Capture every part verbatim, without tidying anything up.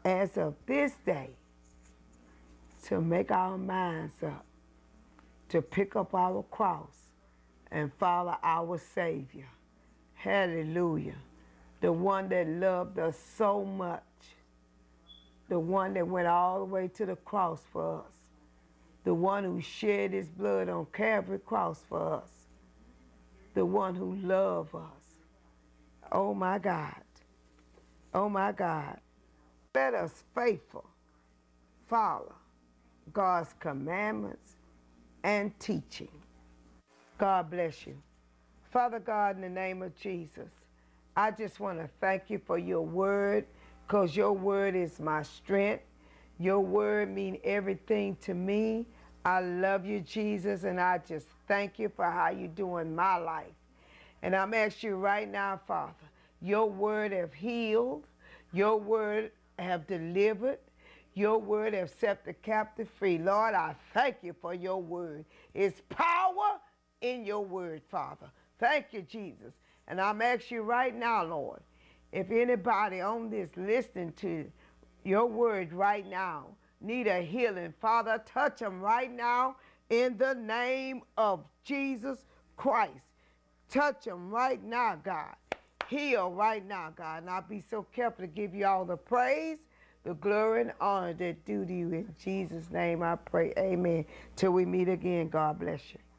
as of this day to make our minds up, to pick up our cross and follow our Savior. Hallelujah. The one that loved us so much. The one that went all the way to the cross for us. The one who shed his blood on Calvary cross for us. The one who loved us. Oh my God. Oh my God. Let us faithful follow God's commandments and teaching. God bless you. Father God, in the name of Jesus, I just want to thank you for your word, because your word is my strength. Your word means everything to me. I love you, Jesus, and I just thank you for how you do in my life. And I'm asking you right now, Father, your word have healed, your word have delivered, your word have set the captive free. Lord, I thank you for your word. It's power in your word, Father. Thank you, Jesus. And I'm asking you right now, Lord, if anybody on this listening to your word right now need a healing, Father, touch them right now in the name of Jesus Christ. Touch them right now, God. Heal right now, God. And I'll be so careful to give you all the praise, the glory, and honor that due to you. In Jesus' name I pray. Amen. Till we meet again, God bless you.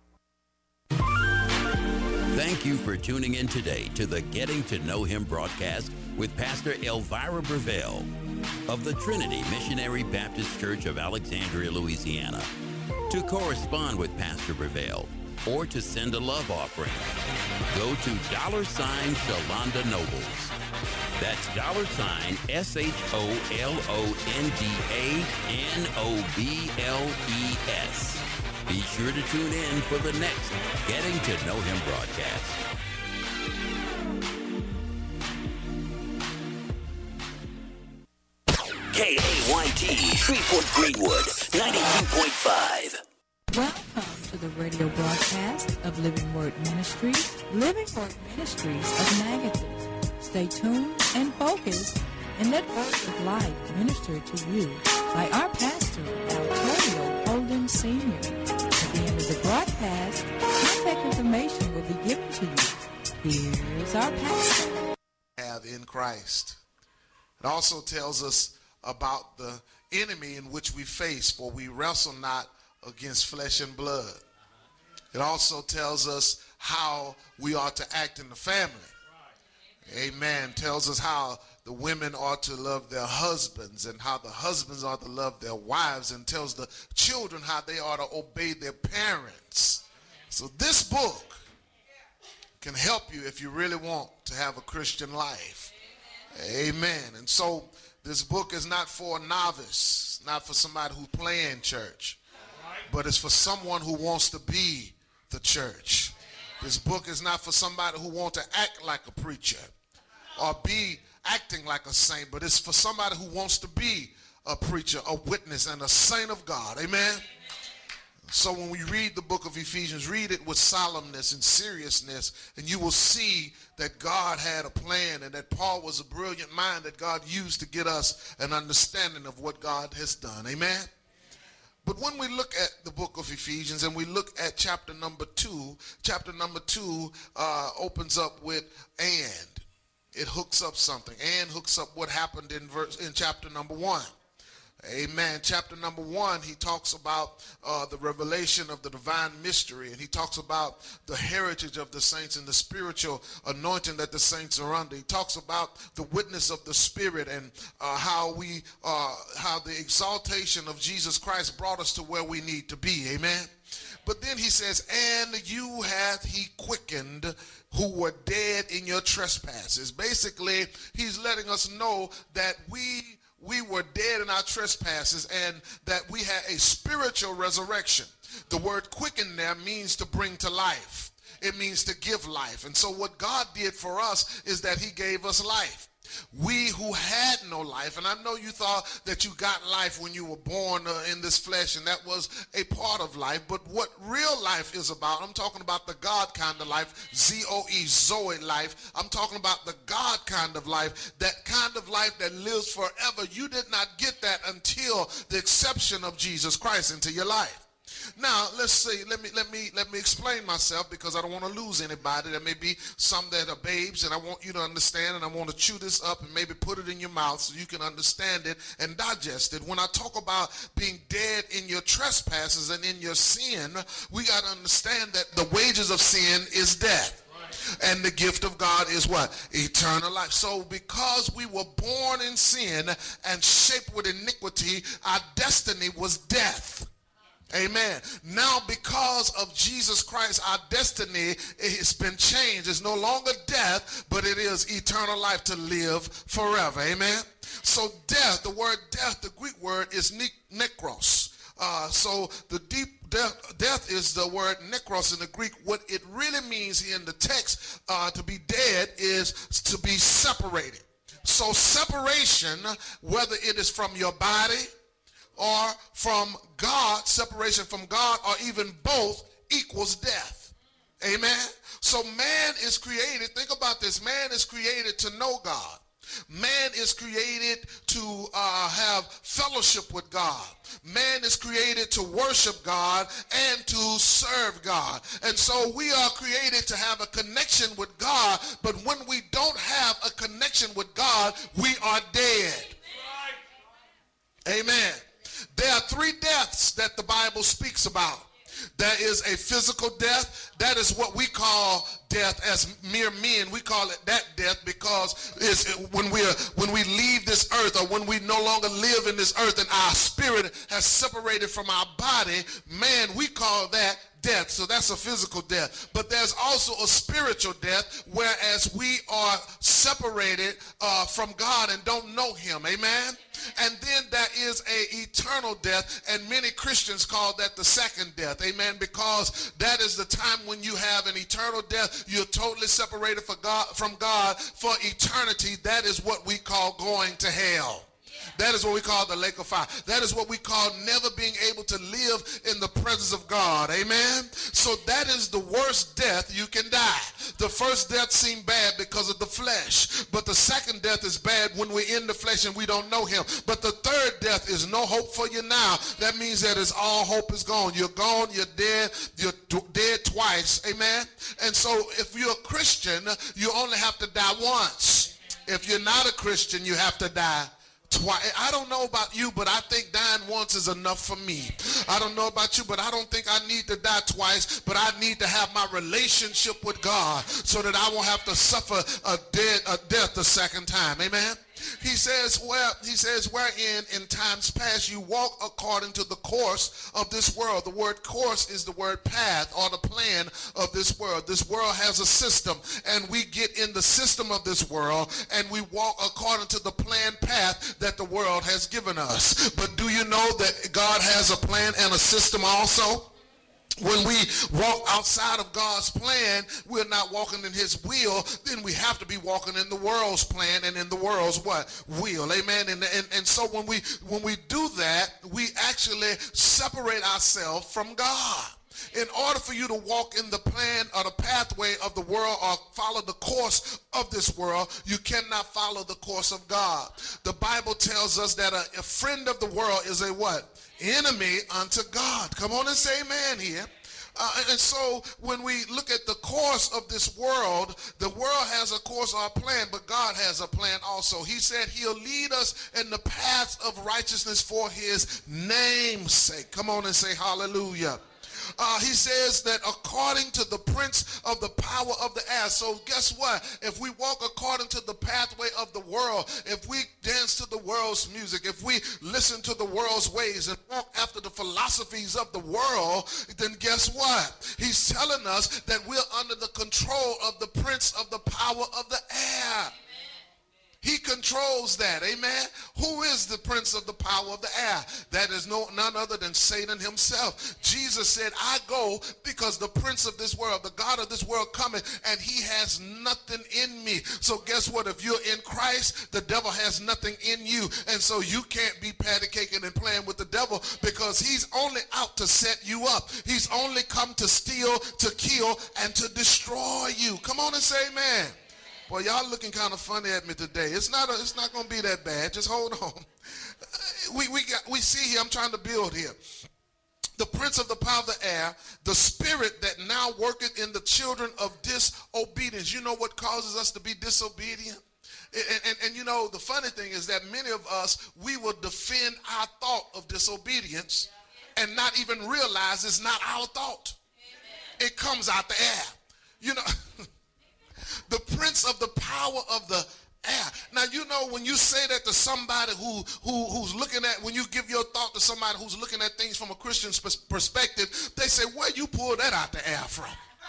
Thank you for tuning in today to the Getting to Know Him broadcast with Pastor Elvira Breville of the Trinity Missionary Baptist Church of Alexandria, Louisiana. To correspond with Pastor Breville or to send a love offering, go to dollar sign Shalonda Nobles. That's dollar sign S H O L O N D A N O B L E S. Be sure to tune in for the next Getting to Know Him broadcast. K A Y T, Shreveport Greenwood, ninety-two point five. Welcome to the radio broadcast of Living Word Ministries, Living Word Ministries of Magadan. Stay tuned and focused and let words of life minister to you by our pastor, Antonio Holden Senior At the end of the broadcast, contact information will be given to you. Here's our pastor. Have in Christ. It also tells us about the enemy in which we face, for we wrestle not against flesh and blood. It also tells us how we are to act in the family. Amen. Tells us how the women are to love their husbands and how the husbands are to love their wives, and tells the children how they are to obey their parents. So this book can help you if you really want to have a Christian life. Amen. And so this book is not for a novice, not for somebody who's playing church, but it's for someone who wants to be the church. This book is not for somebody who wants to act like a preacher or be acting like a saint, but it's for somebody who wants to be a preacher, a witness, and a saint of God. Amen. So when we read the book of Ephesians, read it with solemnness and seriousness, and you will see that God had a plan and that Paul was a brilliant mind that God used to get us an understanding of what God has done. Amen. But when we look at the book of Ephesians and we look at chapter number two, chapter number two uh, opens up with and. It hooks up something. And hooks up what happened in verse in chapter number one. Amen. Chapter number one, he talks about uh, the revelation of the divine mystery, and he talks about the heritage of the saints and the spiritual anointing that the saints are under. He talks about the witness of the Spirit and uh, how we, uh, how the exaltation of Jesus Christ brought us to where we need to be. Amen. But then he says, and you hath he quickened who were dead in your trespasses. Basically, he's letting us know that we we were dead in our trespasses and that we had a spiritual resurrection. The word quicken there means to bring to life. It means to give life. And so what God did for us is that he gave us life. We who had no life, and I know you thought that you got life when you were born uh, in this flesh, and that was a part of life, but what real life is about, I'm talking about the God kind of life, Z O E, Zoe life. I'm talking about the God kind of life, that kind of life that lives forever. You did not get that until the exception of Jesus Christ into your life. Now, let's see, let me let me let me explain myself, because I don't want to lose anybody. There may be some that are babes, and I want you to understand, and I want to chew this up and maybe put it in your mouth so you can understand it and digest it. When I talk about being dead in your trespasses and in your sin, we got to understand that the wages of sin is death. And the gift of God is what? Eternal life. So because we were born in sin and shaped with iniquity, our destiny was death. Amen. Now, because of Jesus Christ, our destiny has been changed. It's no longer death, but it is eternal life to live forever. Amen. So death, the word death, the Greek word is nekros. Uh, so the deep death, death is the word nekros in the Greek. What it really means here in the text, uh, to be dead, is to be separated. So separation, whether it is from your body or from God, separation from God, or even both, equals death. Amen. So man is created, think about this, man is created to know God. Man is created to uh, have fellowship with God. Man is created to worship God and to serve God. And so we are created to have a connection with God, but when we don't have a connection with God, we are dead. Amen. There are three deaths that the Bible speaks about. There is a physical death. That is what we call death as mere men. We call it that death because it's when we are, when we leave this earth, or when we no longer live in this earth and our spirit has separated from our body, man, we call that death. So that's a physical death. But there's also a spiritual death, whereas we are separated uh, from God and don't know him. Amen. And then there is a eternal death, and many Christians call that the second death. Amen. Because that is the time when you have an eternal death. You're totally separated for God, from God for eternity. That is what we call going to hell. That is what we call the lake of fire. That is what we call never being able to live in the presence of God. Amen. So that is the worst death you can die. The first death seemed bad because of the flesh, but the second death is bad when we're in the flesh and we don't know him. But the third death is no hope for you now. That means that it's all hope is gone. You're gone, you're dead, you're dead twice. Amen. And so if you're a Christian, you only have to die once. If you're not a Christian, you have to die twice. I don't know about you, but I think dying once is enough for me. I don't know about you, but I don't think I need to die twice, but I need to have my relationship with God so that I won't have to suffer a dead a death the second time. Amen. He says, well, he says, wherein in times past you walk according to the course of this world. The word course is the word path, or the plan of this world. This world has a system, and we get in the system of this world, and we walk according to the planned path that the world has given us. But do you know that God has a plan and a system also? When we walk outside of God's plan, we're not walking in his will, then we have to be walking in the world's plan and in the world's what? Will. Amen. And, and, and so when we when we do that, we actually separate ourselves from God. In order for you to walk in the plan or the pathway of the world or follow the course of this world, you cannot follow the course of God. The Bible tells us that a, a friend of the world is a what? Enemy unto God. Come on and say amen here. Uh, and so when we look at the course of this world, the world has a course or a plan, but God has a plan also. He said he'll lead us in the paths of righteousness for his name's sake. Come on and say hallelujah. Uh, he says that according to the prince of the power of the air. So guess what? If we walk according to the pathway of the world, if we dance to the world's music, if we listen to the world's ways and walk after the philosophies of the world, then guess what? He's telling us that we're under the control of the prince of the power of the air. He controls that. Amen. Who is is the prince of the power of the air. That is no none other than Satan himself. Jesus said, I go because the prince of this world, the God of this world cometh, and he has nothing in me. So guess what? If you're in Christ, the devil has nothing in you. And so you can't be patty caking and playing with the devil, because he's only out to set you up. He's only come to steal, to kill, and to destroy you. Come on and say amen. Boy, y'all looking kind of funny at me today. It's not a, it's not going to be that bad. Just hold on. We, we, got, we see here, I'm trying to build here. The prince of the power of the air, the spirit that now worketh in the children of disobedience. You know what causes us to be disobedient? And, and, and you know, the funny thing is that many of us, we will defend our thought of disobedience and not even realize it's not our thought. It comes out the air. You know, the prince of the power of the air. Now, you know, when you say that to somebody who, who who's looking at, when you give your thought to somebody who's looking at things from a Christian perspective, they say, where you pull that out the air from?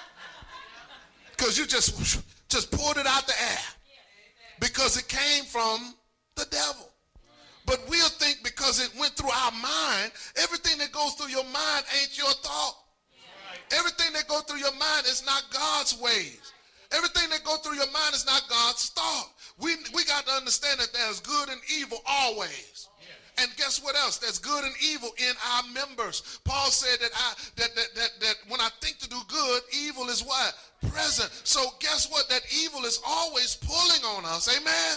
Because you just, just pulled it out the air. Because it came from the devil. But we'll think because it went through our mind, everything that goes through your mind ain't your thought. Everything that goes through your mind is not God's ways. Everything that goes through your mind is not God's thought. We, we got to understand that there's good and evil always. And guess what else? There's good and evil in our members. Paul said that I that that that, that when I think to do good, evil is what? Present. So guess what? That evil is always pulling on us. Amen?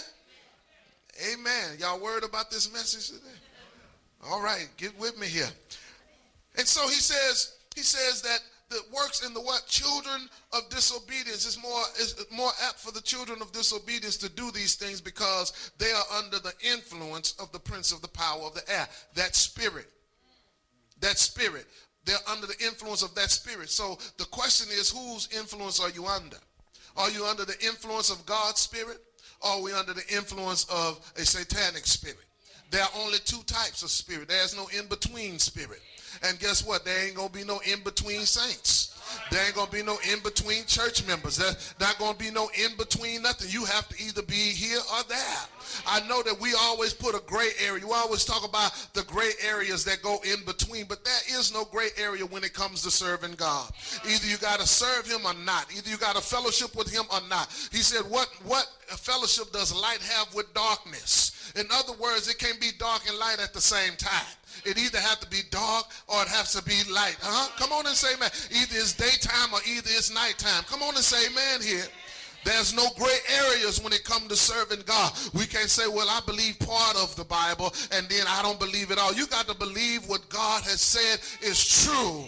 Amen. Y'all worried about this message today? All right, get with me here. And so he says, he says that the works in the what? Children of disobedience is more is more apt for the children of disobedience to do these things because they are under the influence of the prince of the power of the air. That spirit. That spirit. They're under the influence of that spirit. So the question is, whose influence are you under? Are you under the influence of God's spirit? Or are we under the influence of a satanic spirit? There are only two types of spirit. There's no in-between spirit. And guess what? There ain't going to be no in-between saints. There ain't going to be no in-between church members. There's not going to be no in-between nothing. You have to either be here or there. I know that we always put a gray area. We always talk about the gray areas that go in between, but there is no gray area when it comes to serving God. Either you got to serve him or not. Either you got to fellowship with him or not. He said, what, what fellowship does light have with darkness? In other words, it can't be dark and light at the same time. It either has to be dark or it has to be light. Huh? Come on and say amen. Either it's daytime or either it's nighttime. Come on and say amen here. There's no gray areas when it comes to serving God. We can't say, well, I believe part of the Bible and then I don't believe it all. You got to believe what God has said is true,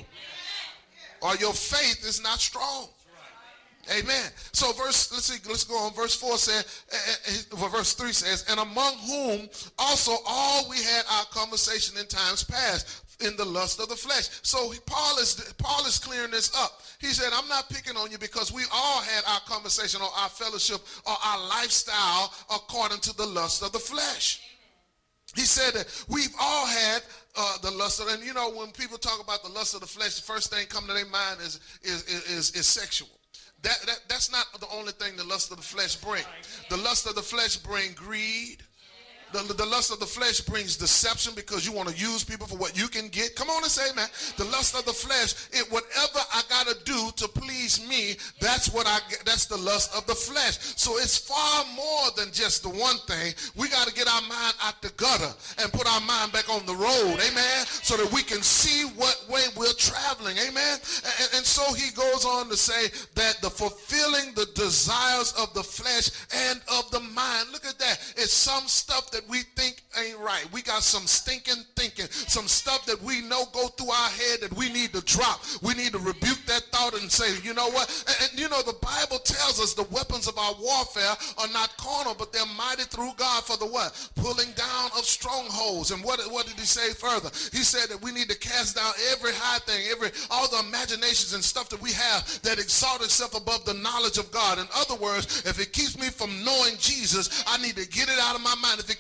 or your faith is not strong. Amen. So verse, let's see, let's go on. Verse four says, uh, verse three says, and among whom also all we had our conversation in times past in the lust of the flesh. So Paul is Paul is clearing this up. He said, I'm not picking on you because we all had our conversation or our fellowship or our lifestyle according to the lust of the flesh. He said that we've all had uh, the lust of, and you know, when people talk about the lust of the flesh, the first thing coming to their mind is is is, is sexual. That, that that's not the only thing the lust of the flesh bring. The lust of the flesh bring greed. The, the lust of the flesh brings deception because you want to use people for what you can get. Come on and say, man. The lust of the flesh, it whatever I gotta do to please me, that's what I get. That's the lust of the flesh. So it's far more than just the one thing. We got to get our mind out the gutter and put our mind back on the road, amen, so that we can see what way we're traveling, amen. And, and so he goes on to say that the fulfilling the desires of the flesh and of the mind. Look at that. It's some stuff that we think ain't right. We got some stinking thinking, some stuff that we know go through our head that we need to drop. We need to rebuke that thought and say, you know what? And, and you know, the Bible tells us the weapons of our warfare are not carnal, but they're mighty through God for the what? Pulling down of strongholds. And what, what did he say further? He said that we need to cast down every high thing, every all the imaginations and stuff that we have that exalt itself above the knowledge of God. In other words, if it keeps me from knowing Jesus, I need to get it out of my mind. If it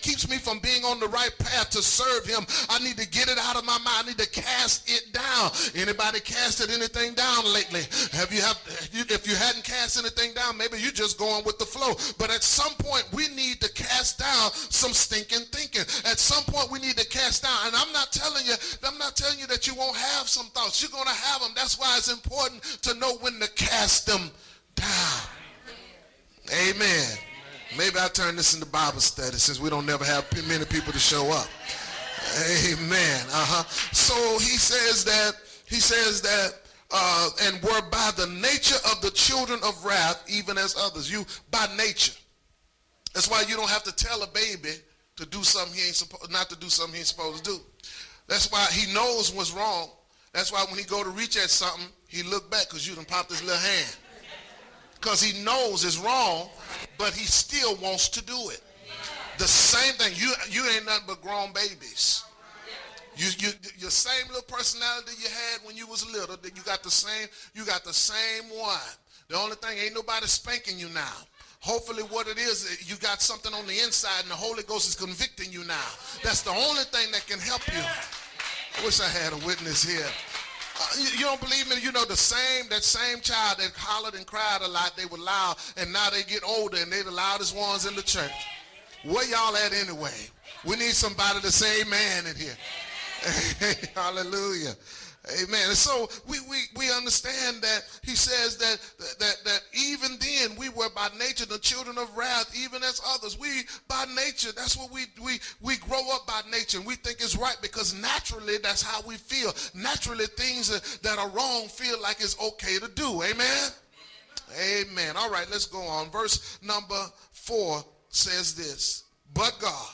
keeps me from being on the right path to serve him, I need to get it out of my mind. I need to cast it down. Anybody casted anything down lately? Have you have if you hadn't cast anything down, maybe you're just going with the flow. But at some point we need to cast down some stinking thinking. At some point we need to cast down. And I'm not telling you, I'm not telling you that you won't have some thoughts. You're going to have them. That's why it's important to know when to cast them down. Amen. Maybe I turn this into Bible study since we don't never have many people to show up. Amen. Uh-huh. So he says that, he says that, uh, and were by the nature of the children of wrath, even as others. You, by nature. That's why you don't have to tell a baby to do something he ain't supposed, not to do something he ain't supposed to do. That's why he knows what's wrong. That's why when he go to reach at something, he look back because you done popped his little hand. Because he knows it's wrong, but he still wants to do it. The same thing. You you ain't nothing but grown babies. You you your same little personality you had when you was little. That you got the same. You got the same one. The only thing, ain't nobody spanking you now. Hopefully, what it is, you got something on the inside, and the Holy Ghost is convicting you now. That's the only thing that can help you. I wish I had a witness here. Uh, you, you don't believe me? You know, the same, that same child that hollered and cried a lot, they were loud, and now they get older, and they're the loudest ones in the church. Where y'all at anyway? We need somebody to say amen in here. Hallelujah. Amen. And so we, we, we understand that he says that, that, that even then we were by nature the children of wrath, even as others. We, by nature, that's what we, we, we grow up by nature. And we think it's right because naturally that's how we feel. Naturally things that are wrong feel like it's okay to do. Amen? Amen. All right, let's go on. Verse number four says this. But God,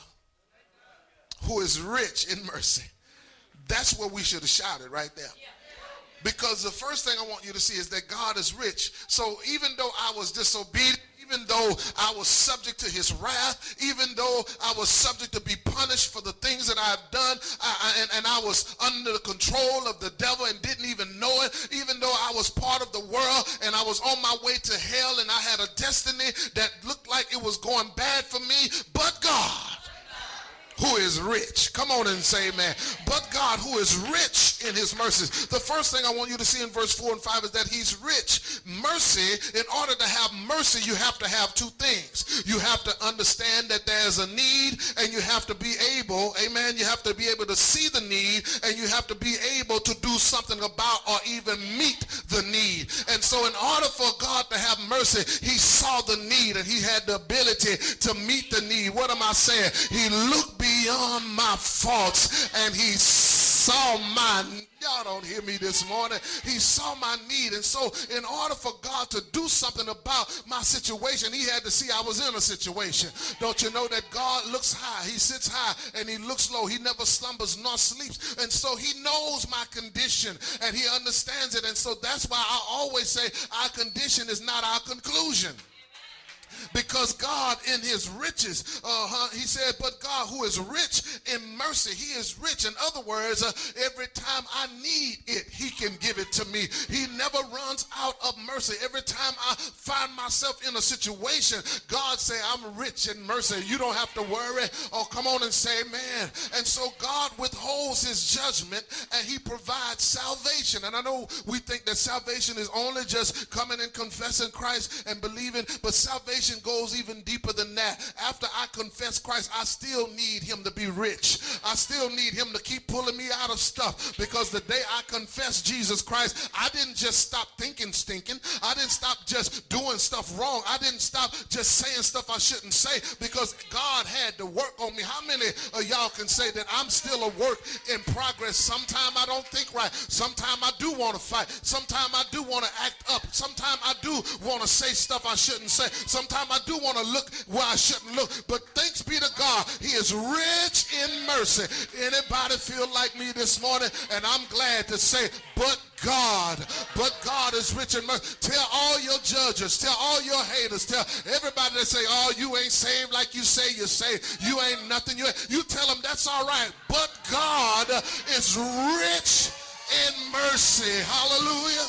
who is rich in mercy. That's what we should have shouted right there. Because the first thing I want you to see is that God is rich. So even though I was disobedient, even though I was subject to his wrath, even though I was subject to be punished for the things that I've done, I, I, and, and I was under the control of the devil and didn't even know it, even though I was part of the world and I was on my way to hell and I had a destiny that looked like it was going bad for me, but God, who is rich. Come on and say amen. But God, who is rich in his mercies. The first thing I want you to see in verse four and five is that he's rich. Mercy, in order to have mercy, you have to have two things. You have to understand that there's a need, and you have to be able, amen, you have to be able to see the need, and you have to be able to do something about or even meet the need. And so in order for God to have mercy, he saw the need, and he had the ability to meet the need. What am I saying? He looked beyond my faults and he saw my, y'all don't hear me this morning, he saw my need. And so in order for God to do something about my situation, he had to see I was in a situation. Don't you know that God looks high, he sits high and he looks low, he never slumbers nor sleeps, and so he knows my condition and he understands it. And so that's why I always say our condition is not our conclusion. Because God in his riches, uh, he said, but God who is rich in mercy, he is rich. In other words, uh, every time I need it, he can give it to me. He never runs out of mercy. Every time I find myself in a situation, God say, I'm rich in mercy. You don't have to worry. Oh, come on and say amen. And so God withholds his judgment and he provides salvation. And I know we think that salvation is only just coming and confessing Christ and believing, but salvation goes even deeper than that. After I confess Christ, I still need him to be rich. I still need him to keep pulling me out of stuff, because the day I confess Jesus Christ, I didn't just stop thinking stinking. I didn't stop just doing stuff wrong. I didn't stop just saying stuff I shouldn't say, because God had to work on me. How many of y'all can say that I'm still a work in progress? Sometimes I don't think right. Sometimes I do want to fight. Sometimes I do want to act up. Sometimes I do want to say stuff I shouldn't say. Sometimes I do want to look where I shouldn't look. But thanks be to God, he is rich in mercy. Anybody feel like me this morning? And I'm glad to say, but God, but God is rich in mercy. Tell all your judges, tell all your haters, tell everybody that say, oh, you ain't saved like you say you're saved. You ain't nothing. You, ain't. You tell them that's all right. But God is rich in mercy. Hallelujah.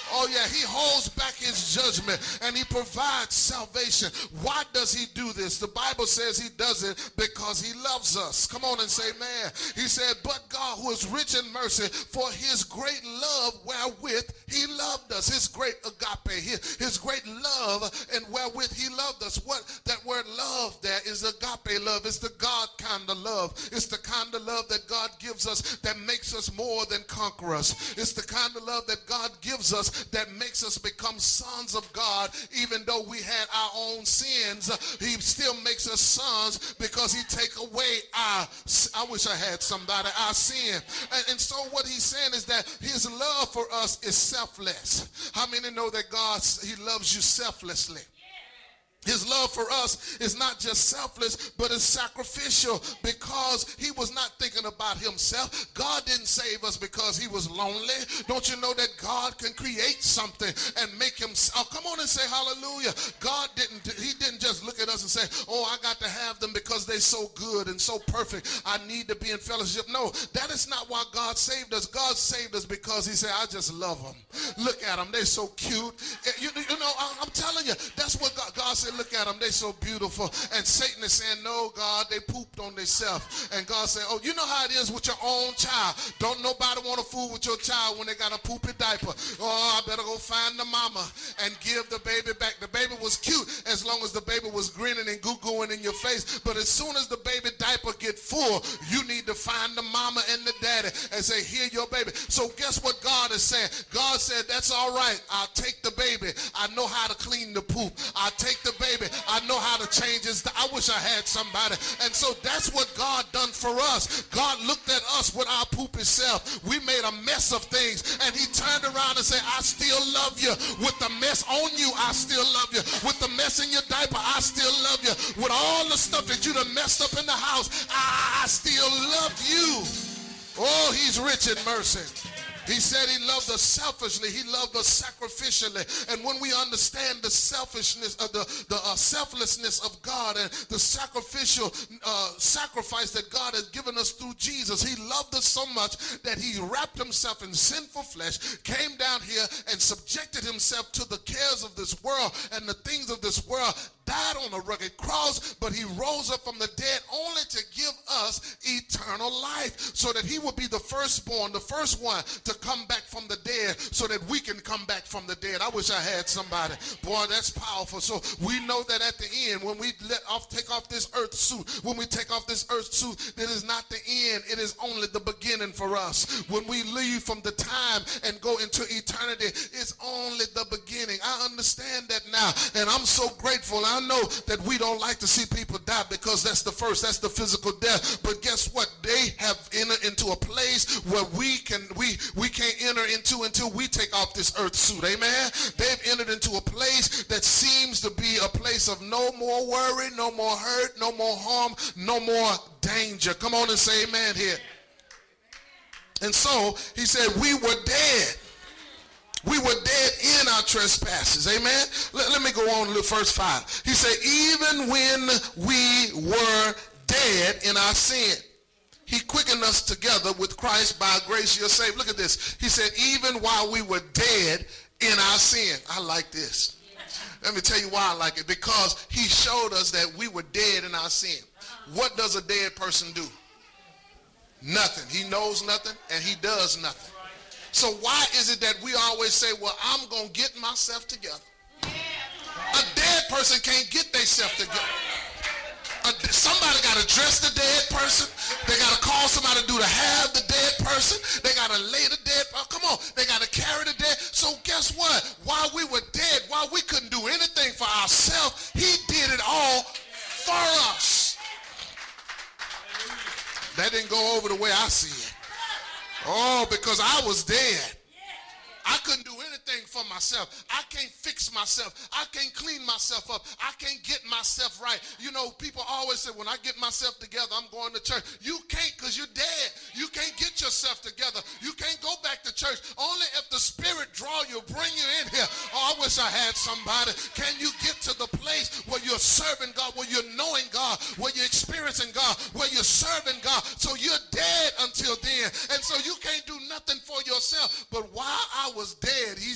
Oh yeah, he holds back his judgment and he provides salvation. Why does he do this? The Bible says he does it because he loves us. Come on and say, man. He said, but God, who is rich in mercy, for his great love wherewith he loved us. His great agape, his, his great love and wherewith he loved us. What that word love there is agape love. It's the God kind of love. It's the kind of love that God gives us that makes us more than conquerors. It's the kind of love that God gives us that makes us become sons of God. Even though we had our own sins, he still makes us sons because he take away our, I wish I had somebody, our sin. And, and so what he's saying is that his love for us is selfless. How many know that God, he loves you selflessly? His love for us is not just selfless, but it's sacrificial because he was not thinking about himself. God didn't save us because he was lonely. Don't you know that God can create something and make him, oh, come on and say hallelujah. God didn't, he didn't just look at us and say, oh, I got to have them because they're so good and so perfect. I need to be in fellowship. No, that is not why God saved us. God saved us because he said, I just love them. Look at them. They're so cute. You, you know, I'm telling you, that's what God, God said. Look at them, they so beautiful. And Satan is saying, no, God, they pooped on themselves. And God said, oh, you know how it is with your own child. Don't nobody want to fool with your child when they got a poopy diaper. Oh, I better go find the mama and give the baby back. The baby was cute as long as the baby was grinning and goo-gooing in your face. But as soon as the baby diaper get full, you need to find the mama and the daddy and say, here your baby. So guess what God is saying? God said, that's all right. I'll take the baby. I know how to clean the poop. I'll take the baby. Baby, I know how to change his. I wish I had somebody. And so that's what God done for us. God looked at us with our poopy self. We made a mess of things, and he turned around and said, I still love you. With the mess on you, I still love you. With the mess in your diaper, I still love you. With all the stuff that you done messed up in the house, I, I still love you. Oh, he's rich in mercy. He said he loved us selfishly. He loved us sacrificially. And when we understand the selfishness of the, the uh, selflessness of God and the sacrificial uh, sacrifice that God has given us through Jesus, he loved us so much that he wrapped himself in sinful flesh, came down here and subjected himself to the cares of this world and the things of this world, died on a rugged cross, but he rose up from the dead only to give us eternal life so that he would be the firstborn, the first one to come back from the dead so that we can come back from the dead. I wish I had somebody. Boy, that's powerful. So we know that at the end, when we let off, take off this earth suit, when we take off this earth suit, it is not the end. It is only the beginning for us. When we leave from the time and go into eternity, it's only the beginning. I understand that now, and I'm so grateful. I know that we don't like to see people die because that's the first, that's the physical death. But guess what? They have entered into a place where we can, we, we can't enter into until we take off this earth suit. Amen? They've entered into a place that seems to be a place of no more worry, no more hurt, no more harm, no more danger. Come on and say amen here. And so he said, we were dead. We were dead in our trespasses. Amen. Let, let me go on to verse five. He said, even when we were dead in our sin, he quickened us together with Christ. By grace you're saved. Look at this. He said, even while we were dead in our sin. I like this. Let me tell you why I like it. Because he showed us that we were dead in our sin. What does a dead person do? Nothing. He knows nothing and he does nothing. So why is it that we always say, well, I'm going to get myself together? A dead person can't get themselves together. A, somebody got to dress the dead person. They got to call somebody to do to have the dead person. They got to lay the dead. Oh, come on. They got to carry the dead. So guess what? While we were dead, while we couldn't do anything for ourselves, he did it all for us. That didn't go over the way I see it. Oh, because I was dead. I couldn't do anything for myself. I can't fix myself. I can't clean myself up. I can't get myself right. You know, people always say, when I get myself together, I'm going to church. You can't because you're dead. You can't get yourself together. You can't go back to church. Only if the Spirit draw you, bring you in here. Oh, I wish I had somebody. Can you get to the place where you're serving God, where you're knowing God, where you're experiencing God, where you're serving God? So you're dead until then. And so you can't do nothing for yourself. But while I was dead, he still loved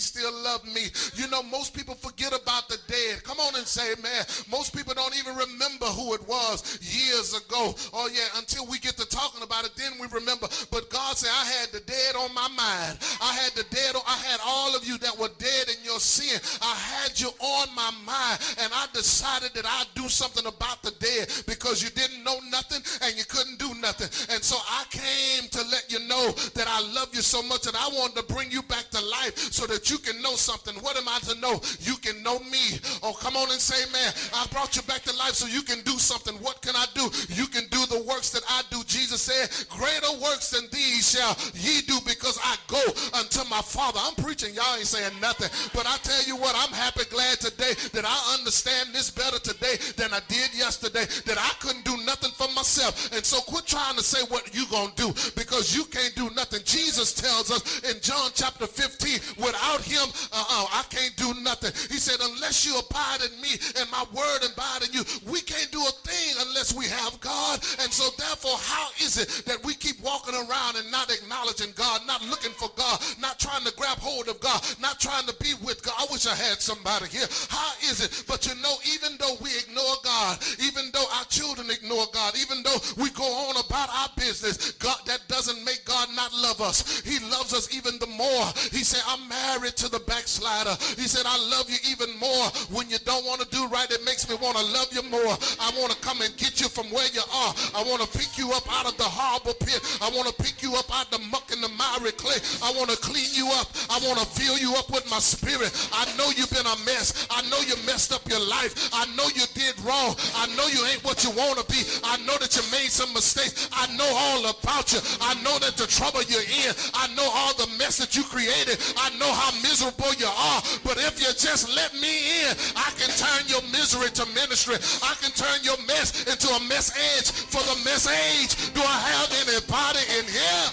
love me. You know, most people forget about the dead. Come on and say, man, most people don't even remember who it was years ago. Oh, yeah, until we get to talking about it, then we remember. But God said, I had the dead on my mind. I had the dead, on, I had all of you that were dead in your sin. I had you on my mind, and I decided that I'd do something about the dead because you didn't know nothing and you couldn't do nothing. And so I came to let you know that I love you so much that I wanted to bring you back to life so that you can know something. What am I to know? You can know me. Oh, come on and say, man, I brought you back to life so you can do something. What can I do? You can do the works that I do. Jesus said, greater works than these shall ye do because I go unto my Father. I'm preaching. Y'all ain't saying nothing. But I tell you what, I'm happy, glad today that I understand this better today than I did yesterday, that I couldn't do nothing for myself. And so quit trying to say what you gonna do because you can't do nothing. Jesus tells us in John chapter fifteen, without him, uh-uh, I can't do nothing. He said, unless you abide in me and my word abide in you, we can't do a thing unless we have God. And so therefore, how is it that we keep walking around and not acknowledging God, not looking for God, not trying to grab hold of God, not trying to be with God? I wish I had somebody here. How is it? But you know, even though we ignore God, even though our children ignore God, even though we go on about our business, God, that doesn't make God not love us. He loves us even the more. He said, I'm married to the backslider. He said, I love you even more. When you don't want to do right, it makes me want to love you more. I want to come and get you from where you are. I want to pick you up out of the horrible pit. I want to pick you up out of the muck and the miry clay. I want to clean you up. I want to fill you up with my spirit. I know you've been a mess. I know you messed up your life. I know you did wrong. I know you ain't what you want to be. I know that you made some mistakes. I know all about you. I know that the trouble you're in. I know all the mess that you created. I know how miserable you are. But if you just let me in, I can turn your misery to ministry. I can turn your mess into a message for the message. Do I have anybody in here?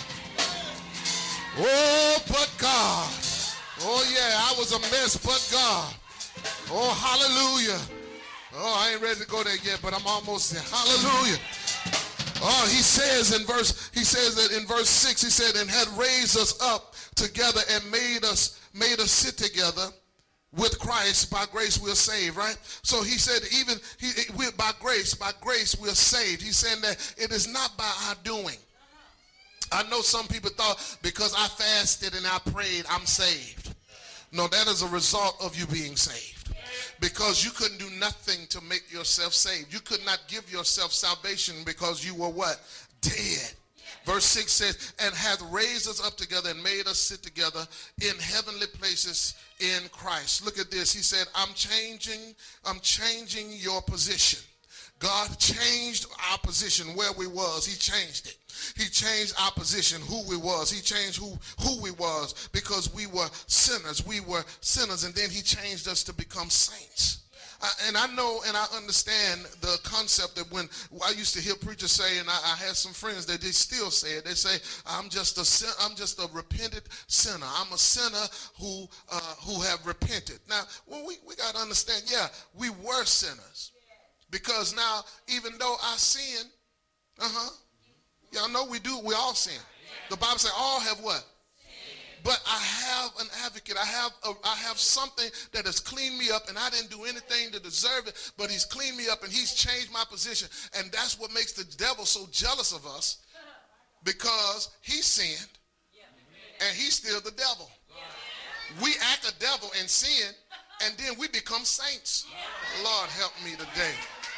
Oh, but God. Oh, yeah, I was a mess, but God. Oh, hallelujah. Oh, I ain't ready to go there yet, but I'm almost there. Hallelujah. Oh, he says in verse, he says that in verse six, he said, and had raised us up together and made us, made us sit together with Christ. By grace we're saved, right? So he said, even he, we're by grace, by grace we're saved. He's saying that it is not by our doing. I know some people thought because I fasted and I prayed, I'm saved. No, that is a result of you being saved. Because you couldn't do nothing to make yourself saved. You could not give yourself salvation because you were what? Dead. Verse six says, and hath raised us up together and made us sit together in heavenly places in Christ. Look at this. He said, I'm changing, I'm changing your position. God changed our position where we was. He changed it. He changed our position, who we was. He changed who, who we was because we were sinners. We were sinners, and then he changed us to become saints. I, and I know and I understand the concept that when I used to hear preachers say, and I, I had some friends that they still say it, they say, I'm just a sin, I'm just a repentant sinner. I'm a sinner who uh, who have repented. Now, well, we, we got to understand, yeah, we were sinners. Because now, even though I sin, uh-huh, y'all know we do, we all sin. The Bible says all have what? But I have an advocate. I have a, I have something that has cleaned me up, and I didn't do anything to deserve it, but he's cleaned me up, and he's changed my position. And that's what makes the devil so jealous of us, because he sinned, and he's still the devil. We act a devil and sin, and then we become saints. Lord, help me today.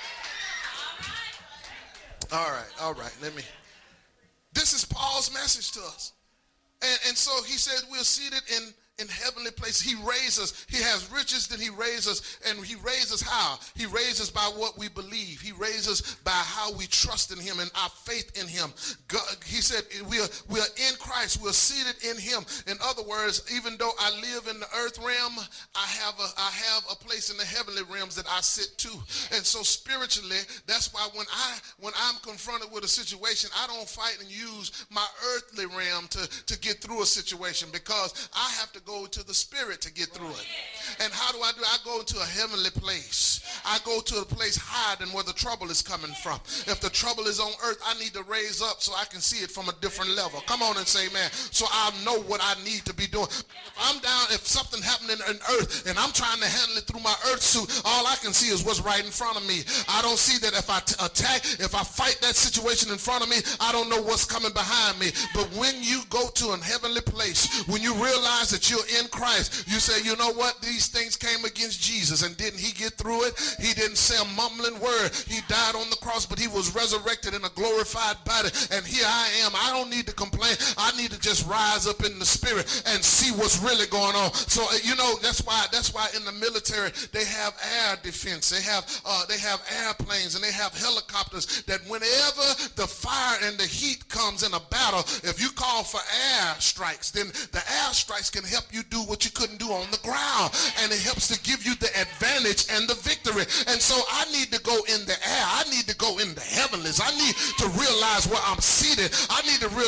All right, all right, let me. This is Paul's message to us. And, and so he said we're seated in, in heavenly places. He raised us. He has riches, then he raised us. And he raised us how? He raised us by what we believe. He raised us by how we trust in him and our faith in him. God, he said we are, we are in Christ. We're seated in him. In other words, even though I live in the earth realm, I have a, I have a place in the heavenly realms that I sit to. And so spiritually, that's why when, I, when I'm confronted with a situation, I don't fight and use my earthly realm to, to get through a situation, because I have to go go to the spirit to get through it. And how do I do it? I go into a heavenly place. I go to a place hiding where the trouble is coming from. If the trouble is on earth, I need to raise up so I can see it from a different level. Come on and say amen. So I'll know what I need to be doing. If I'm down, if something happened in, in earth and I'm trying to handle it through my earth suit, all I can see is what's right in front of me. I don't see that if I t- attack, if I fight that situation in front of me, I don't know what's coming behind me. But when you go to a heavenly place, when you realize that you're in Christ, you say, you know what? These things came against Jesus, and didn't he get through it? He didn't say a mumbling word. He died on the cross, but he was resurrected in a glorified body, and here I am. I don't need to complain. I need to just rise up in the spirit and see what's really going on. So you know, that's why that's why in the military they have air defense. They have uh, they have airplanes and they have helicopters that whenever the fire and the heat comes in a battle, if you call for air strikes, then the air strikes can help you do what you couldn't do on the ground, and it helps to give you the advantage and the victory. And so I need to go in the air. I need to go in the heavenlies. I need to realize where I'm seated. I need to realize